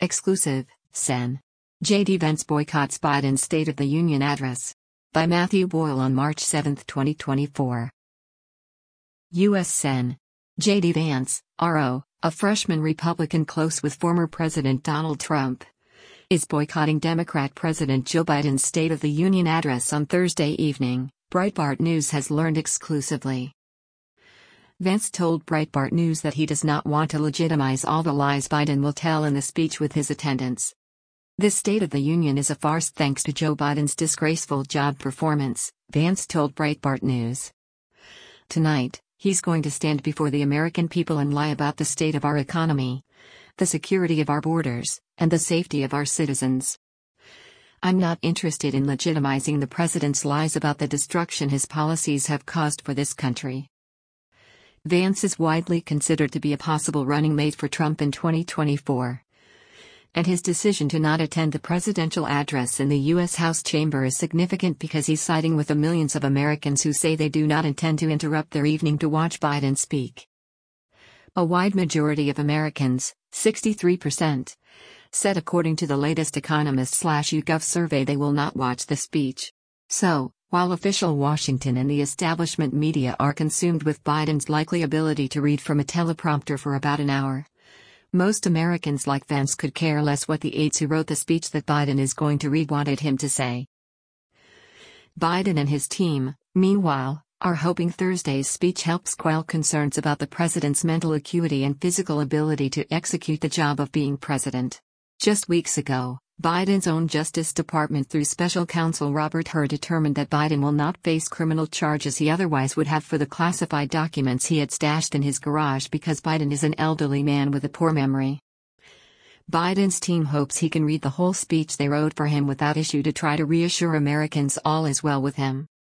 Exclusive, Sen. J.D. Vance boycotts Biden's State of the Union address. By Matthew Boyle on March 7, 2024. U.S. Sen. J.D. Vance, RO, a freshman Republican close with former President Donald Trump, is boycotting Democrat President Joe Biden's State of the Union address on Thursday evening, Breitbart News has learned exclusively. Vance told Breitbart News that he does not want to legitimize all the lies Biden will tell in the speech with his attendance. This State of the Union is a farce thanks to Joe Biden's disgraceful job performance, Vance told Breitbart News. Tonight, he's going to stand before the American people and lie about the state of our economy, the security of our borders, and the safety of our citizens. I'm not interested in legitimizing the president's lies about the destruction his policies have caused for this country. Vance is widely considered to be a possible running mate for Trump in 2024. And his decision to not attend the presidential address in the U.S. House chamber is significant because he's siding with the millions of Americans who say they do not intend to interrupt their evening to watch Biden speak. A wide majority of Americans, 63%, said according to the latest Economist/YouGov survey they will not watch the speech. So, while official Washington and the establishment media are consumed with Biden's likely ability to read from a teleprompter for about an hour, most Americans like Vance could care less what the aides who wrote the speech that Biden is going to read wanted him to say. Biden and his team, meanwhile, are hoping Thursday's speech helps quell concerns about the president's mental acuity and physical ability to execute the job of being president. Just weeks ago, Biden's own Justice Department through special counsel Robert Hur determined that Biden will not face criminal charges he otherwise would have for the classified documents he had stashed in his garage because Biden is an elderly man with a poor memory. Biden's team hopes he can read the whole speech they wrote for him without issue to try to reassure Americans all is well with him.